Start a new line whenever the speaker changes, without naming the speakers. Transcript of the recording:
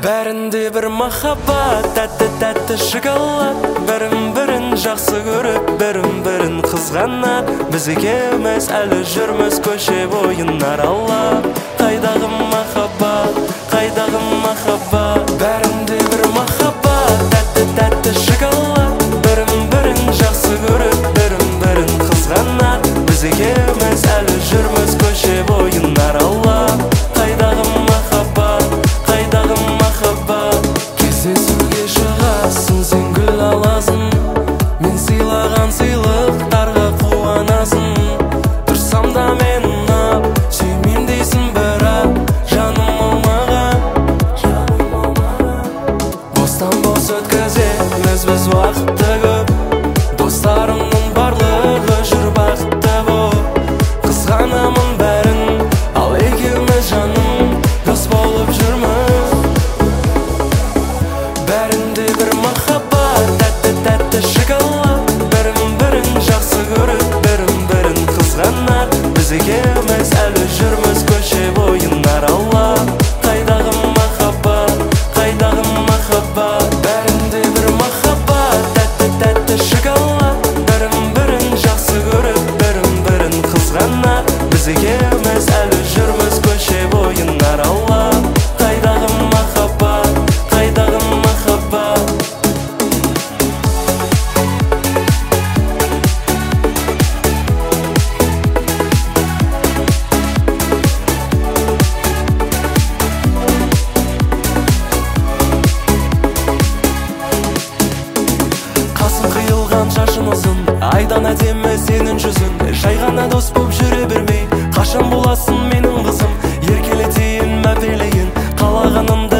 Бәрінде бір махаббат, тәтті шоколад. Бірін жақсы көріп, бірін қызғанат. Біз екеуміз әлі жүрміз көше бойын аралап. Қайдағы махаббат, қайдағы махаббат. Бәрінде бір махаббат, тәтті шоколад. Бірін жақсы көріп, бірін қызғанат. Біз екеуміз әлі жүрміз көше бойын аралап. Қайдағы махаббат, қайдағы махаббат. Кездесуге шығасың, сен гүл аласың. Мен сыйлаған сыйлықтарға қуанасың. Тұрсам да мен ұнап, сүймейм дейсің бірақ жаным болмаған. Бостан бос өткіземіз біз уақытты көп. Достарымның барлығы жүр бақытты боп. Қызғанамын бәрін, ал екеуміз жаным дос болып жүрміз. Бәрінде бір махаббат, тәтті шоколад. Бірін жақсы көріп, бірін қызғанат. Біз екеуміз әлі жүрміз көше бойын аралап. Қайдағы махаббат, қайдағы махаббат. Бәрінде бір махаббат, тәтті шоколад. Бірін жақсы көріп, бірін қызғанат. Біз екеуміз әлі жүрміз көше бойын аралап. Қайдағы махаббат, қайдағы махаббат. Қасың қиылған шашың ұзын, айдан әдемі сенің жүзің. Жай ғана дос боп жүре бермей, қашан боласың менің қызым. Еркелетейін, мәпелейін, қалағанымда